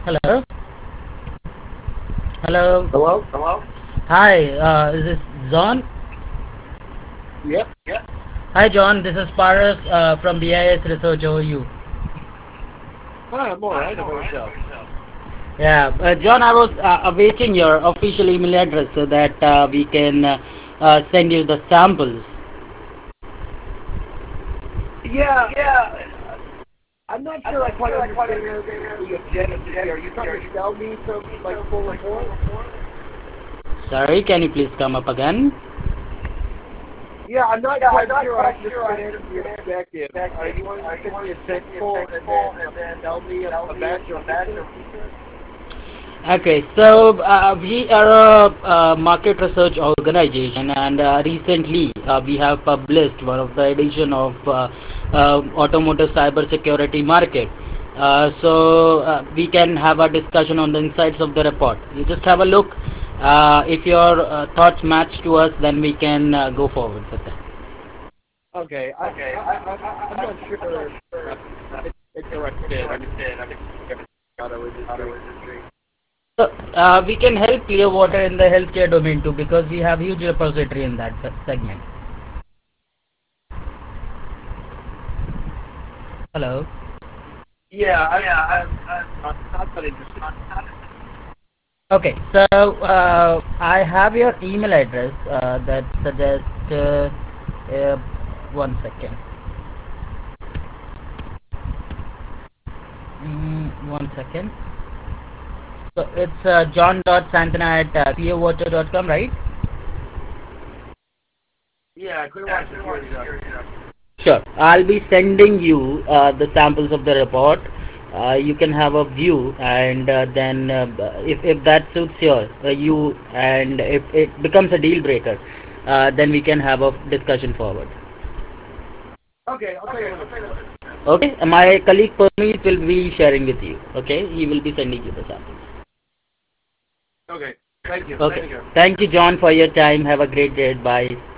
Hello? Hello? Hello? Hello? Hi, is this John? Yep. Yep. Hi John, this is Paras from BIS Research. How are you? Hi, I'm alright. How about yourself? Yeah, John, I was awaiting your official email address so that we can send you the samples. Yeah. I'm not sure I quite understand the objective here. Are you trying to sell me some, like, full report? Sorry, can you please come up again? Yeah, I'm not quite sure I understand the objective. Are you wanting to send me a sample and then sell me a batch of pieces? Okay, so we are a market research organization, and recently we have published one of the edition of automotive cybersecurity market. So we can have a discussion on the insights of the report. You just have a look. If your thoughts match to us, then we can go forward with that. Okay, I'm not sure I'm interested. I mean, auto industry. So, we can help Clearwater in the healthcare domain too, because we have huge repository in that segment. Hello. Yeah, I'm not that interested. Okay, so I have your email address that suggests. Uh, one second. One second. So it's john.santana at clearwater.com, right? Yeah, clearwatersecurity.com. Sure. I'll be sending you the samples of the report. You can have a view, and then if that suits you, and if it becomes a deal breaker, then we can have a discussion forward. Okay, I'll take a look. Okay. My colleague Permeet will be sharing with you. Okay. He will be sending you the samples. Okay, thank you. Okay. Thank you, John, for your time. Have a great day. Bye.